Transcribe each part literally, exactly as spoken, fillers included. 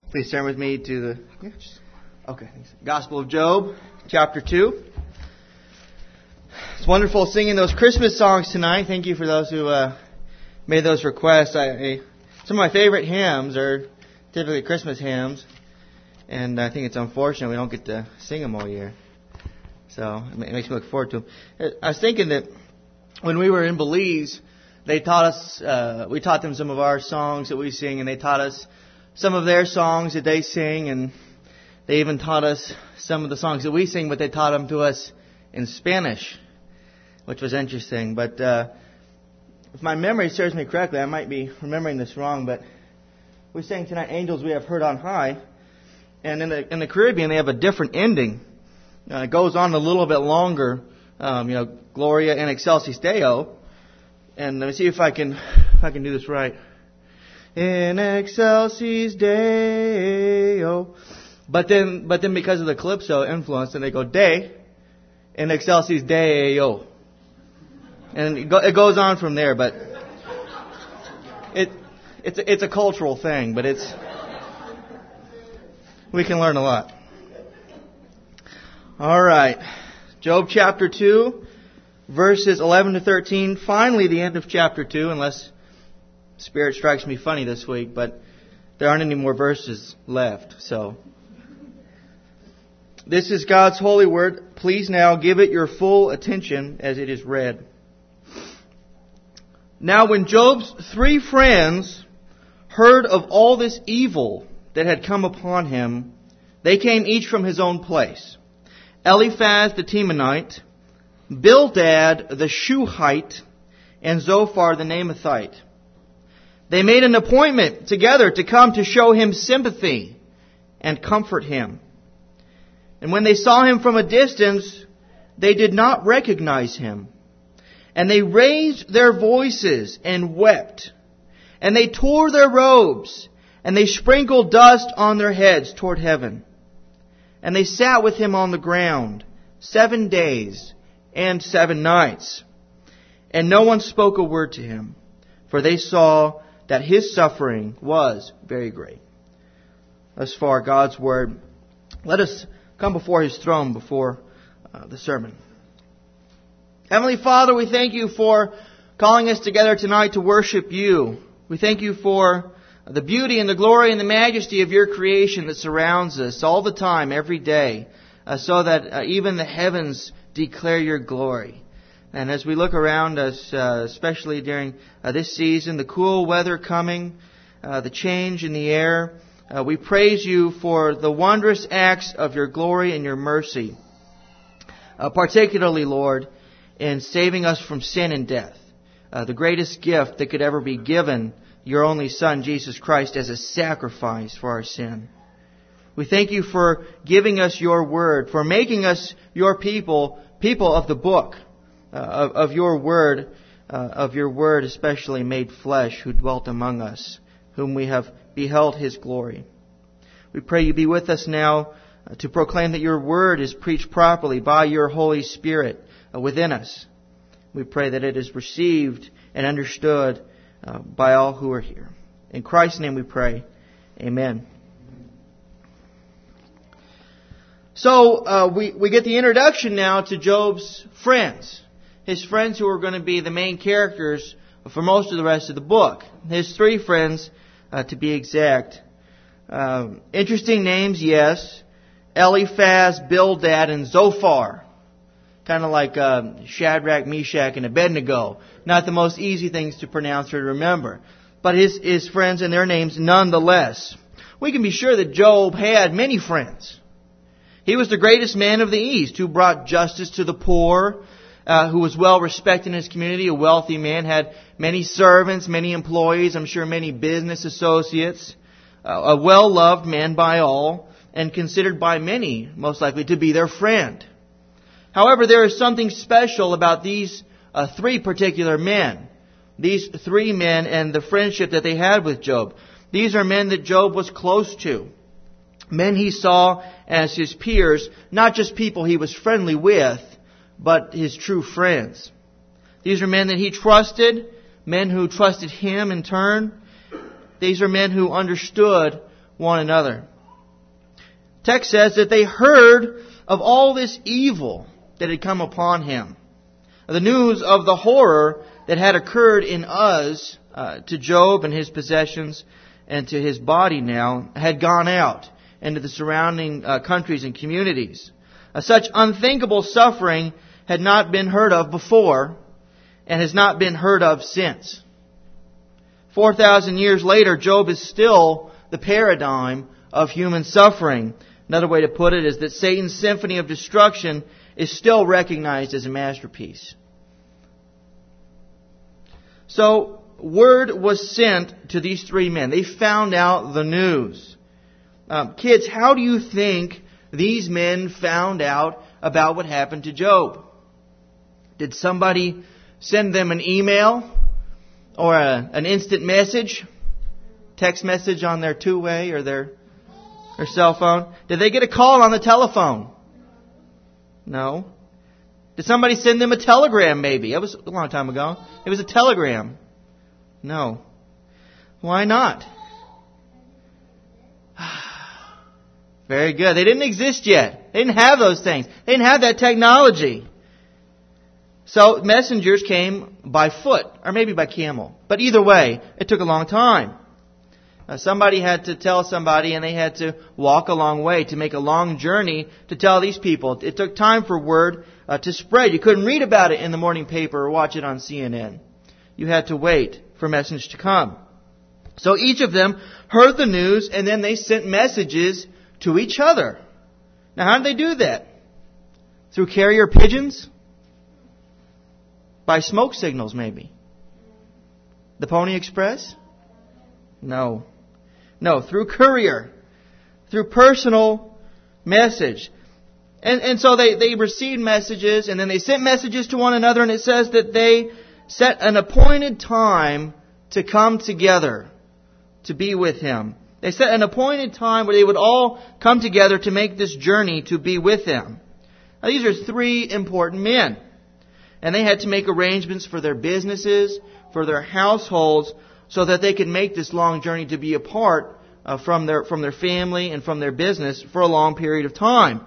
Please turn with me to the yeah, just, okay. Gospel of Job, chapter two. It's wonderful singing those Christmas songs tonight. Thank you for those who uh, made those requests. I, I, some of my favorite hymns are typically Christmas hymns, and I think it's unfortunate we don't get to sing them all year. So it makes me look forward to them. I was thinking that when we were in Belize, they taught us. Uh, we taught them some of our songs that we sing, and they taught us some of their songs that they sing, and they even taught us some of the songs that we sing, but they taught them to us in Spanish, which was interesting. But uh, if my memory serves me correctly, I might be remembering this wrong, but we sang tonight, "Angels We Have Heard on High," and in the in the Caribbean they have a different ending. Uh, it goes on a little bit longer, um, you know, Gloria in Excelsis Deo, and let me see if I can if I can do this right. In excelsis Deo. But then, but then because of the Calypso influence, then they go De, in excelsis Deo. And it, go, it goes on from there, but it, it's, a, it's a cultural thing, but it's, we can learn a lot. Alright. Job chapter two, verses eleven to thirteen. Finally, the end of chapter two, unless Spirit strikes me funny this week, but there aren't any more verses left. So, this is God's holy word. Please now give it your full attention as it is read. Now when Job's three friends heard of all this evil that had come upon him, they came each from his own place. Eliphaz the Temanite, Bildad the Shuhite, and Zophar the Naamathite. They made an appointment together to come to show him sympathy and comfort him. And when they saw him from a distance, they did not recognize him. And they raised their voices and wept. And they tore their robes, and they sprinkled dust on their heads toward heaven. And they sat with him on the ground seven days and seven nights. And no one spoke a word to him, for they saw that his suffering was very great. Thus far, God's Word. Let us come before His throne before uh, the sermon. Heavenly Father, we thank You for calling us together tonight to worship You. We thank You for the beauty and the glory and the majesty of Your creation that surrounds us all the time, every day, uh, so that uh, even the heavens declare Your glory. And as we look around us, uh, especially during uh, this season, the cool weather coming, uh, the change in the air, uh, we praise You for the wondrous acts of Your glory and Your mercy. Uh, particularly, Lord, in saving us from sin and death. Uh, the greatest gift that could ever be given, Your only Son, Jesus Christ, as a sacrifice for our sin. We thank You for giving us Your Word, for making us Your people, people of the book. Uh, of, of your word, uh, of your word especially made flesh, who dwelt among us, whom we have beheld His glory. We pray You be with us now uh, to proclaim that Your word is preached properly by Your Holy Spirit uh, within us. We pray that it is received and understood uh, by all who are here. In Christ's name we pray. Amen. So uh, we, we get the introduction now to Job's friends. His friends who are going to be the main characters for most of the rest of the book. His three friends, uh, to be exact. Um, interesting names, yes. Eliphaz, Bildad, and Zophar. Kind of like um, Shadrach, Meshach, and Abednego. Not the most easy things to pronounce or to remember. But his, his friends and their names nonetheless. We can be sure that Job had many friends. He was the greatest man of the East who brought justice to the poor, Uh, who was well respected in his community, a wealthy man, had many servants, many employees, I'm sure many business associates, uh, a well-loved man by all, and considered by many, most likely, to be their friend. However, there is something special about these uh, three particular men. These three men and the friendship that they had with Job. These are men that Job was close to. Men he saw as his peers, not just people he was friendly with, but his true friends. These are men that he trusted, men who trusted him in turn. These are men who understood one another. Text says that they heard of all this evil that had come upon him. The news of the horror that had occurred in Uz uh, to Job and his possessions and to his body now had gone out into the surrounding uh, countries and communities. Uh, such unthinkable suffering had not been heard of before and has not been heard of since. Four thousand years later, Job is still the paradigm of human suffering. Another way to put it is that Satan's symphony of destruction is still recognized as a masterpiece. So, word was sent to these three men. They found out the news. Um, kids, how do you think these men found out about what happened to Job? Did somebody send them an email or a, an instant message, text message on their two-way or their, their cell phone? Did they get a call on the telephone? No. Did somebody send them a telegram maybe? That was a long time ago. It was a telegram. No. Why not? Very good. They didn't exist yet. They didn't have those things. They didn't have that technology. So messengers came by foot, or maybe by camel. But either way, it took a long time. Uh, somebody had to tell somebody, and they had to walk a long way to make a long journey to tell these people. It took time for word uh, to spread. You couldn't read about it in the morning paper or watch it on C N N. You had to wait for a message to come. So each of them heard the news, and then they sent messages to each other. Now, how did they do that? Through carrier pigeons? By smoke signals, maybe. The Pony Express? No. No, through courier. Through personal message. And, and so they, they received messages, and then they sent messages to one another, and it says that they set an appointed time to come together to be with Him. They set an appointed time where they would all come together to make this journey to be with Him. Now, these are three important men. And they had to make arrangements for their businesses, for their households, so that they could make this long journey to be apart uh, from their from their family and from their business for a long period of time.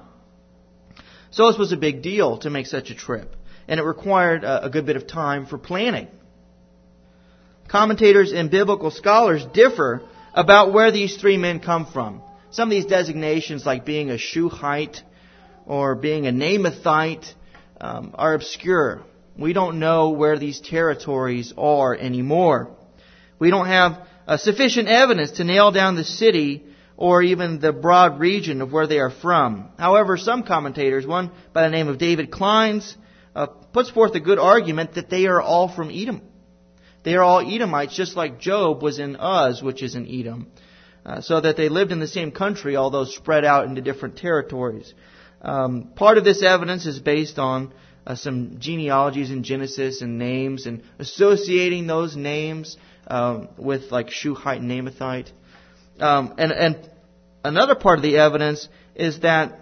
So this was a big deal to make such a trip. And it required a, a good bit of time for planning. Commentators and biblical scholars differ about where these three men come from. Some of these designations, like being a Shuhite or being a Namathite, um, are obscure. We don't know where these territories are anymore. We don't have uh, sufficient evidence to nail down the city or even the broad region of where they are from. However, some commentators, one by the name of David Kleins, uh, puts forth a good argument that they are all from Edom. They are all Edomites, just like Job was in Uz, which is in Edom. Uh, so that they lived in the same country, although spread out into different territories. Um, part of this evidence is based on uh, some genealogies in Genesis and names, and associating those names um, with like Shuhite and Namathite. Um, and, and another part of the evidence is that,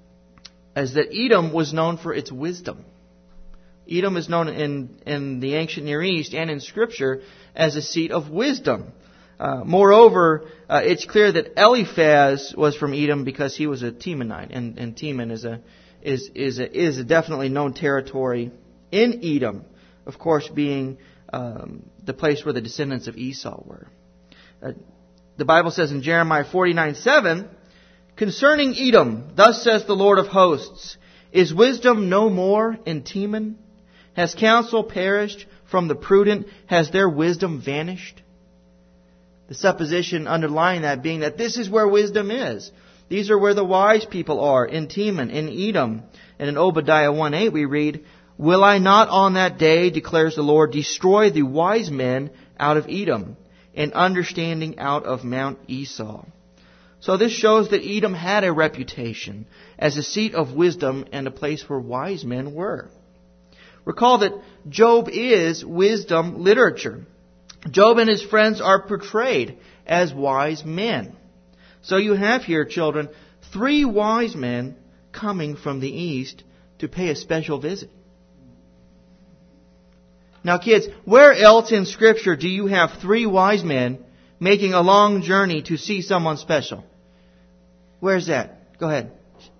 is that Edom was known for its wisdom. Edom is known in, in the ancient Near East and in Scripture as a seat of wisdom. Uh, moreover, uh, it's clear that Eliphaz was from Edom because he was a Temanite, and, and Teman is a is is a, is a definitely known territory in Edom, of course, being um, the place where the descendants of Esau were. Uh, the Bible says in Jeremiah forty-nine seven, concerning Edom, thus says the Lord of hosts, is wisdom no more in Teman? Has counsel perished from the prudent? Has their wisdom vanished? The supposition underlying that being that this is where wisdom is. These are where the wise people are, in Teman, in Edom. And in Obadiah one eight we read, will I not on that day, declares the Lord, destroy the wise men out of Edom, and understanding out of Mount Esau. So this shows that Edom had a reputation as a seat of wisdom and a place where wise men were. Recall that Job is wisdom literature. Job and his friends are portrayed as wise men. So you have here, children, three wise men coming from the east to pay a special visit. Now, kids, where else in Scripture do you have three wise men making a long journey to see someone special. Where's that? Go ahead.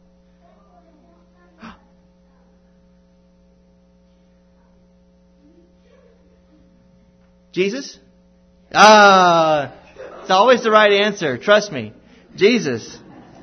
Jesus? Ah, it's always the right answer. Trust me. Jesus.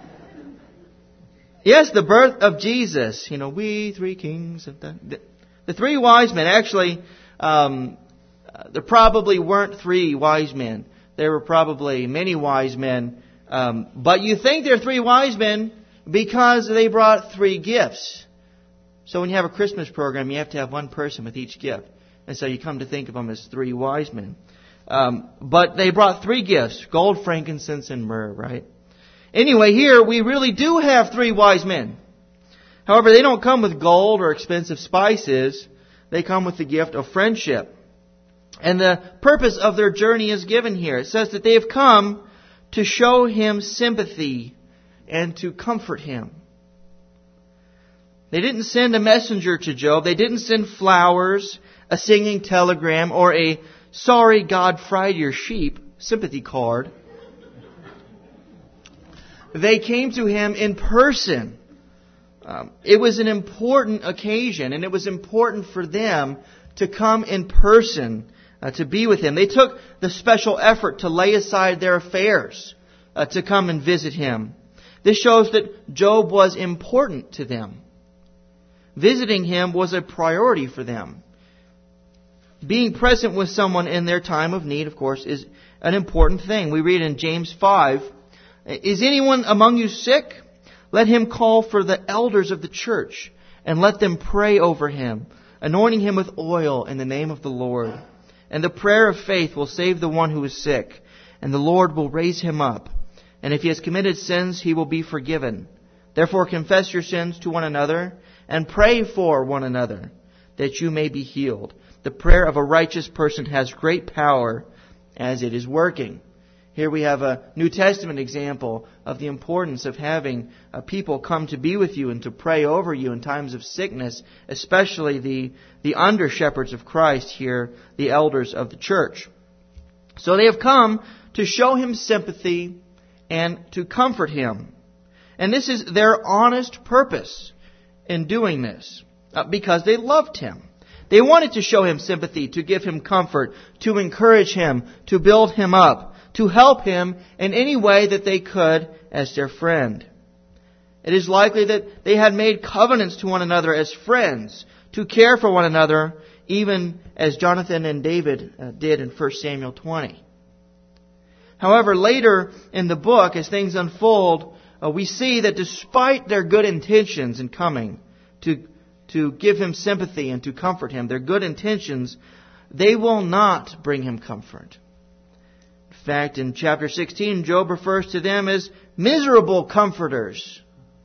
Yes, the birth of Jesus. You know, we three kings. Of the, the, the three wise men, actually, um, there probably weren't three wise men. There were probably many wise men. Um, but you think they're three wise men because they brought three gifts. So when you have a Christmas program, you have to have one person with each gift. And so you come to think of them as three wise men. Um, but they brought three gifts: gold, frankincense, and myrrh, right? Anyway, here we really do have three wise men. However, they don't come with gold or expensive spices. They come with the gift of friendship. And the purpose of their journey is given here. It says that they have come to show him sympathy and to comfort him. They didn't send a messenger to Job. They didn't send flowers, a singing telegram, or a "sorry God fried your sheep" sympathy card. They came to him in person. Um, it was an important occasion, and it was important for them to come in person uh, to be with him. They took the special effort to lay aside their affairs uh, to come and visit him. This shows that Job was important to them. Visiting him was a priority for them. Being present with someone in their time of need, of course, is an important thing. We read in James five, "Is anyone among you sick? Let him call for the elders of the church, and let them pray over him, anointing him with oil in the name of the Lord. And the prayer of faith will save the one who is sick, and the Lord will raise him up. And if he has committed sins, he will be forgiven. Therefore confess your sins to one another, and pray for one another, that you may be healed. The prayer of a righteous person has great power as it is working." Here we have a New Testament example of the importance of having uh, people come to be with you and to pray over you in times of sickness, especially the, the under-shepherds of Christ here, the elders of the church. So they have come to show him sympathy and to comfort him. And this is their honest purpose in doing this, uh, because they loved him. They wanted to show him sympathy, to give him comfort, to encourage him, to build him up, to help him in any way that they could as their friend. It is likely that they had made covenants to one another as friends, to care for one another, even as Jonathan and David uh, did in First Samuel twenty. However, later in the book, as things unfold, uh, we see that despite their good intentions in coming to, to give him sympathy and to comfort him, their good intentions, they will not bring him comfort. In fact, in chapter sixteen, Job refers to them as miserable comforters.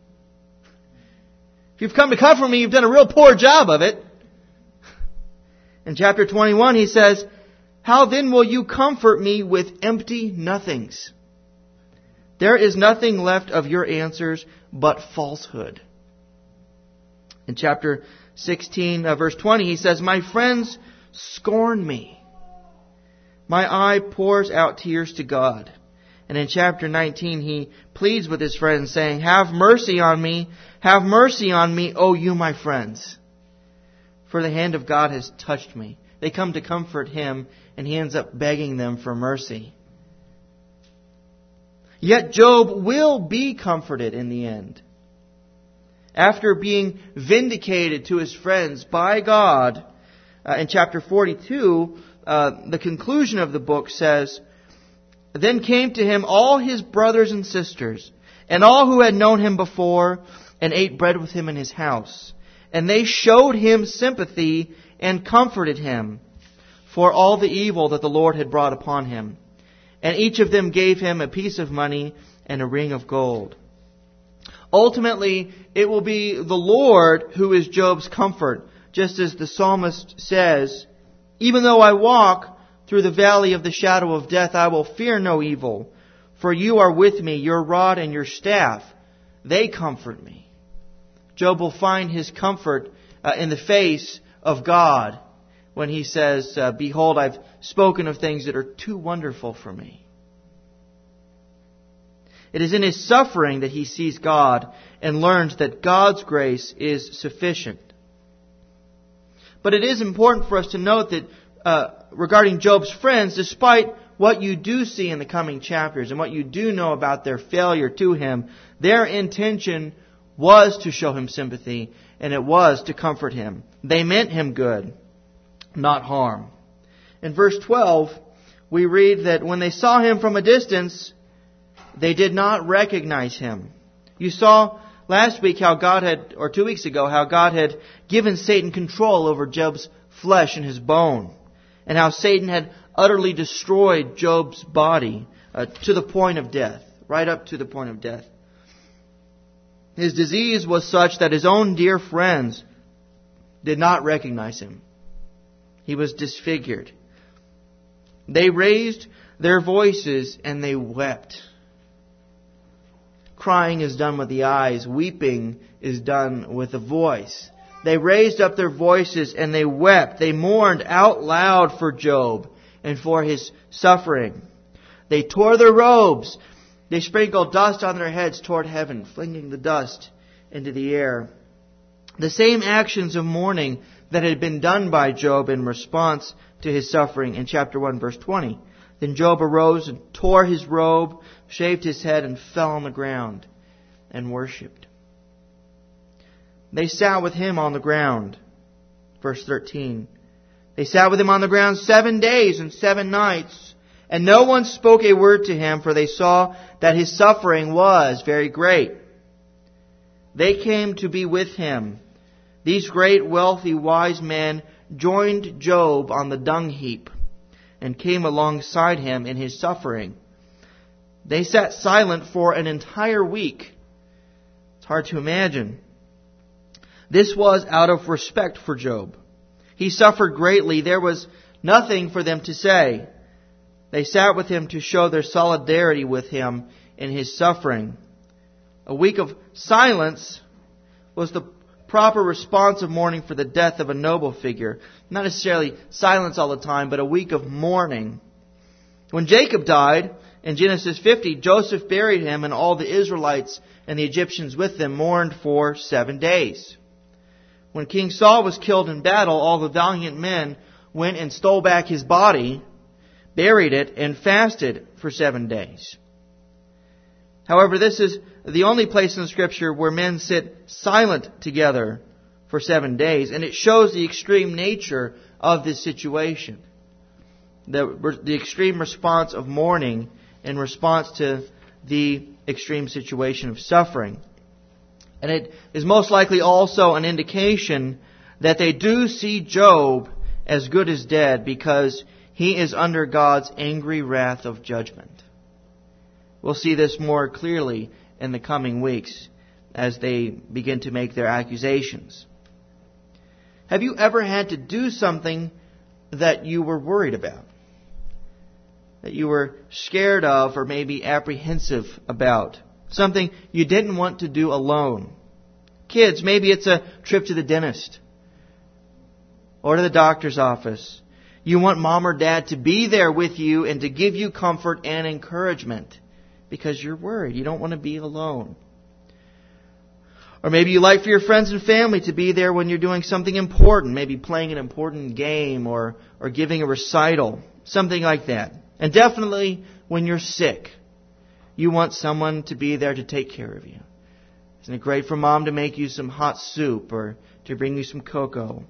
If you've come to comfort me, you've done a real poor job of it. In chapter twenty-one, he says, "How then will you comfort me with empty nothings? There is nothing left of your answers but falsehood." In chapter sixteen, uh, verse twenty, he says, "My friends scorn me. My eye pours out tears to God." And in chapter nineteen, he pleads with his friends, saying, "Have mercy on me, have mercy on me, O you my friends. For the hand of God has touched me." They come to comfort him, and he ends up begging them for mercy. Yet Job will be comforted in the end. After being vindicated to his friends by God, uh, in chapter forty-two, uh, the conclusion of the book says, "Then came to him all his brothers and sisters, and all who had known him before, and ate bread with him in his house. And they showed him sympathy and comforted him for all the evil that the Lord had brought upon him. And each of them gave him a piece of money and a ring of gold." Ultimately, it will be the Lord who is Job's comfort, just as the psalmist says, "Even though I walk through the valley of the shadow of death, I will fear no evil, for you are with me, your rod and your staff, they comfort me." Job will find his comfort uh, in the face of God when he says, uh, "Behold, I've spoken of things that are too wonderful for me." It is in his suffering that he sees God and learns that God's grace is sufficient. But it is important for us to note that uh, regarding Job's friends, despite what you do see in the coming chapters and what you do know about their failure to him, their intention was to show him sympathy, and it was to comfort him. They meant him good, not harm. In verse twelve, we read that when they saw him from a distance, they did not recognize him. You saw last week how God had, or two weeks ago, how God had given Satan control over Job's flesh and his bone, and how Satan had utterly destroyed Job's body uh, to the point of death, right up to the point of death. His disease was such that his own dear friends did not recognize him. He was disfigured. They raised their voices and they wept. Crying is done with the eyes. Weeping is done with the voice. They raised up their voices and they wept. They mourned out loud for Job and for his suffering. They tore their robes. They sprinkled dust on their heads toward heaven, flinging the dust into the air. The same actions of mourning that had been done by Job in response to his suffering in chapter one, verse twenty. Then Job arose and tore his robe, shaved his head, and fell on the ground and worshipped. They sat with him on the ground. Verse thirteen. They sat with him on the ground seven days and seven nights, and no one spoke a word to him, for they saw that his suffering was very great. They came to be with him. These great, wealthy, wise men joined Job on the dung heap and came alongside him in his suffering. They sat silent for an entire week. It's hard to imagine. This was out of respect for Job. He suffered greatly. There was nothing for them to say. They sat with him to show their solidarity with him in his suffering. A week of silence was the proper response of mourning for the death of a noble figure. Not necessarily silence all the time, but a week of mourning. When Jacob died, in Genesis fifty, Joseph buried him, and all the Israelites and the Egyptians with them mourned for seven days. When King Saul was killed in battle, all the valiant men went and stole back his body, buried it, and fasted for seven days. However, this is the only place in Scripture where men sit silent together for seven days, and it shows the extreme nature of this situation. The, the extreme response of mourning in response to the extreme situation of suffering. And it is most likely also an indication that they do see Job as good as dead because he is under God's angry wrath of judgment. We'll see this more clearly in the coming weeks as they begin to make their accusations. Have you ever had to do something that you were worried about? That you were scared of or maybe apprehensive about? Something you didn't want to do alone. Kids, maybe it's a trip to the dentist or to the doctor's office. You want mom or dad to be there with you and to give you comfort and encouragement because you're worried. You don't want to be alone. Or maybe you like for your friends and family to be there when you're doing something important, maybe playing an important game or, or giving a recital, something like that. And definitely when you're sick, you want someone to be there to take care of you. Isn't it great for mom to make you some hot soup or to bring you some cocoa?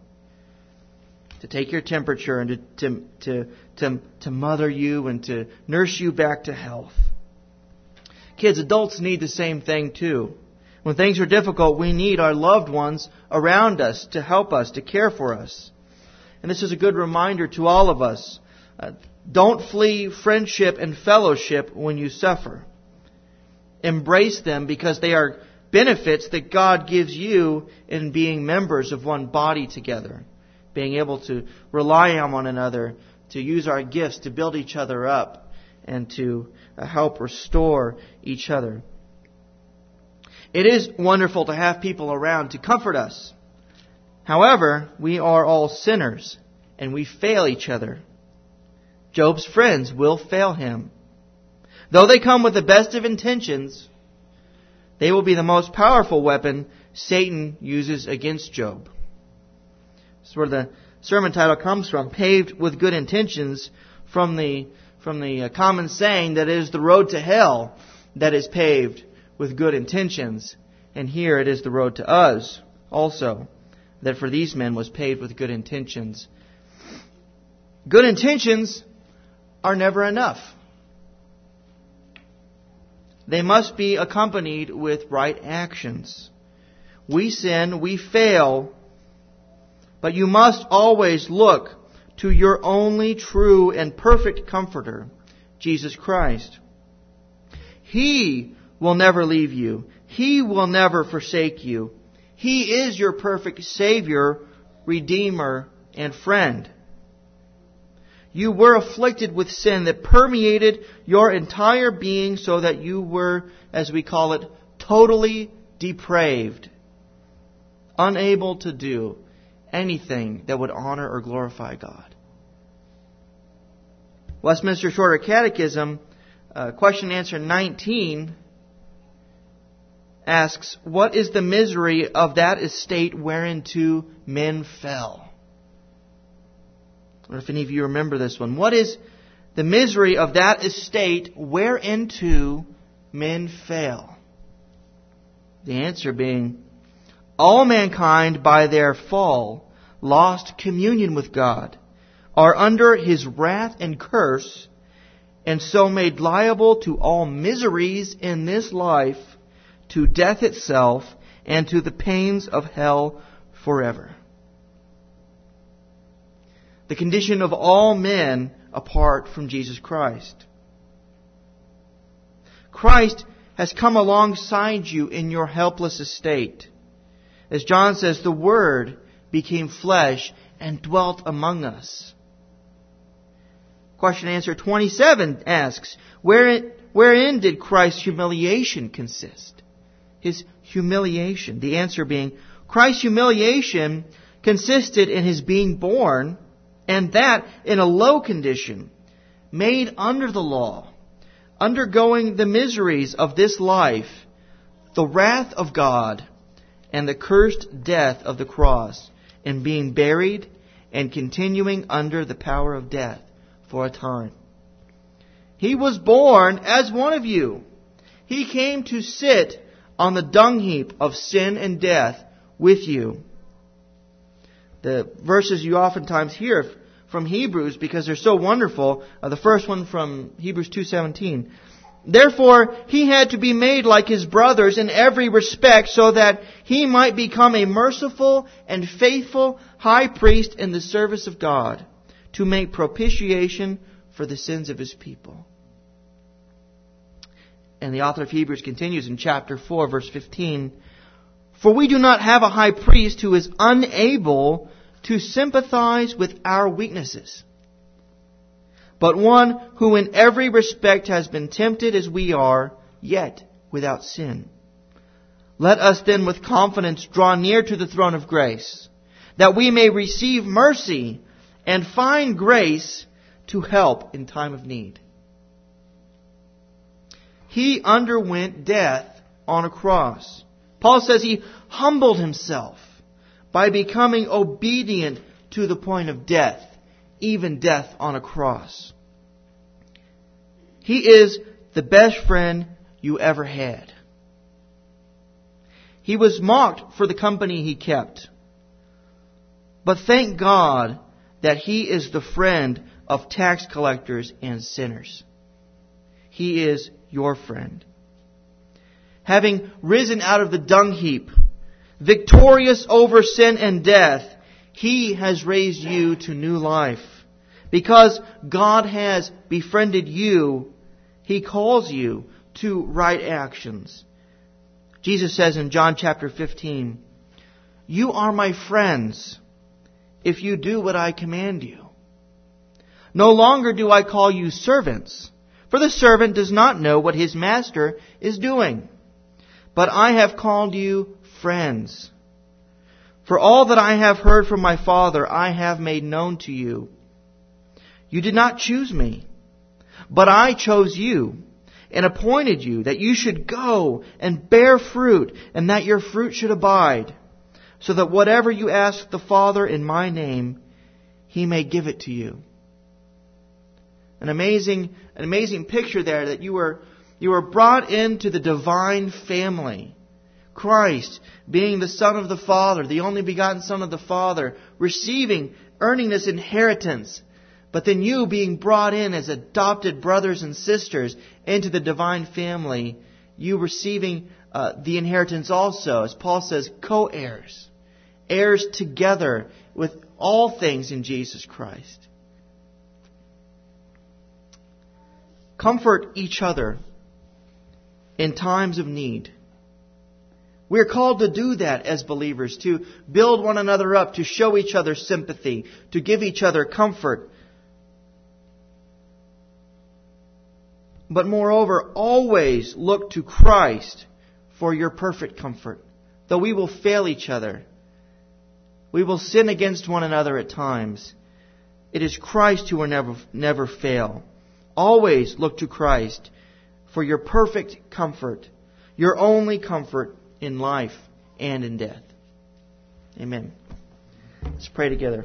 To take your temperature and to, to, to, to, to mother you and to nurse you back to health. Kids, adults need the same thing too. When things are difficult, we need our loved ones around us to help us, to care for us. And this is a good reminder to all of us. Uh, don't flee friendship and fellowship when you suffer. Embrace them because they are benefits that God gives you in being members of one body together. Being able to rely on one another, to use our gifts to build each other up and to help restore each other. It is wonderful to have people around to comfort us. However, we are all sinners and we fail each other. Job's friends will fail him. Though they come with the best of intentions, they will be the most powerful weapon Satan uses against Job. That's where the sermon title comes from, Paved with Good Intentions, from the from the common saying that it is the road to hell that is paved with good intentions. And here it is the road to us also, that for these men was paved with good intentions. Good intentions are never enough. They must be accompanied with right actions. We sin, we fail, but you must always look to your only true and perfect Comforter, Jesus Christ. He will never leave you. He will never forsake you. He is your perfect Savior, Redeemer, and friend. You were afflicted with sin that permeated your entire being so that you were, as we call it, totally depraved, unable to do anything that would honor or glorify God. Westminster Shorter Catechism, uh, question and answer nineteen, asks, what is the misery of that estate whereinto men fell? I wonder if any of you remember this one. What is the misery of that estate whereinto men fell? The answer being, all mankind by their fall lost communion with God, are under His wrath and curse, and so made liable to all miseries in this life, to death itself, and to the pains of hell forever. The condition of all men apart from Jesus Christ. Christ has come alongside you in your helpless estate. As John says, the Word became flesh and dwelt among us. Question and answer twenty-seven asks, wherein, wherein did Christ's humiliation consist? His humiliation. The answer being, Christ's humiliation consisted in His being born, and that in a low condition, made under the law, undergoing the miseries of this life, the wrath of God, and the cursed death of the cross, and being buried and continuing under the power of death for a time. He was born as one of you. He came to sit on the dung heap of sin and death with you. The verses you oftentimes hear from Hebrews, because they're so wonderful, uh, the first one from Hebrews two seventeen. Therefore, He had to be made like His brothers in every respect, so that He might become a merciful and faithful high priest in the service of God, to make propitiation for the sins of His people. And the author of Hebrews continues in chapter four, verse fifteen. For we do not have a high priest who is unable to sympathize with our weaknesses, but one who in every respect has been tempted as we are, yet without sin. Let us then with confidence draw near to the throne of grace, that we may receive mercy and find grace to help in time of need. He underwent death on a cross. Paul says He humbled Himself by becoming obedient to the point of death, even death on a cross. He is the best friend you ever had. He was mocked for the company He kept. But thank God that He is the friend of tax collectors and sinners. He is your friend. Having risen out of the dung heap, victorious over sin and death, He has raised you to new life. Because God has befriended you, He calls you to right actions. Jesus says in John chapter fifteen, you are my friends if you do what I command you. No longer do I call you servants, for the servant does not know what his master is doing. But I have called you friends. For all that I have heard from my Father, I have made known to you. You did not choose me, but I chose you and appointed you that you should go and bear fruit, and that your fruit should abide, so that whatever you ask the Father in my name, He may give it to you. An amazing, an amazing picture there that you were, you were brought into the divine family. Christ, being the Son of the Father, the only begotten Son of the Father, receiving, earning this inheritance. But then you being brought in as adopted brothers and sisters into the divine family, you receiving uh, the inheritance also, as Paul says, co-heirs. Heirs together with all things in Jesus Christ. Comfort each other in times of need. We are called to do that as believers, to build one another up, to show each other sympathy, to give each other comfort. But moreover, always look to Christ for your perfect comfort. Though we will fail each other, we will sin against one another at times, it is Christ who will never, never fail. Always look to Christ for your perfect comfort, your only comfort in life and in death. Amen. Let's pray together.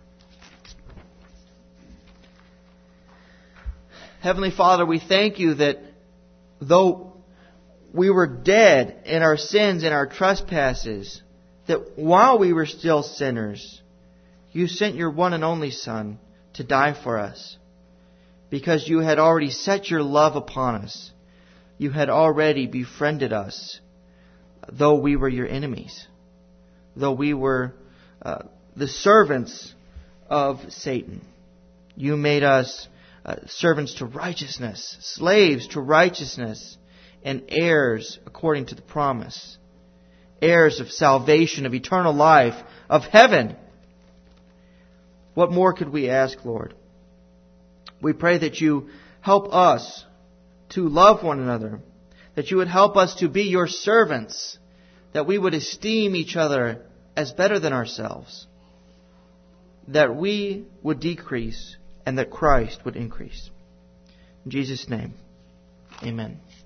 Heavenly Father, we thank You that though we were dead in our sins and our trespasses, that while we were still sinners, You sent Your one and only Son to die for us, because You had already set Your love upon us. You had already befriended us, though we were Your enemies, though we were uh, the servants of Satan. You made us uh, servants to righteousness, slaves to righteousness, and heirs according to the promise. Heirs of salvation, of eternal life, of heaven. What more could we ask, Lord? We pray that You help us to love one another, that You would help us to be Your servants, that we would esteem each other as better than ourselves, that we would decrease and that Christ would increase. In Jesus' name, amen.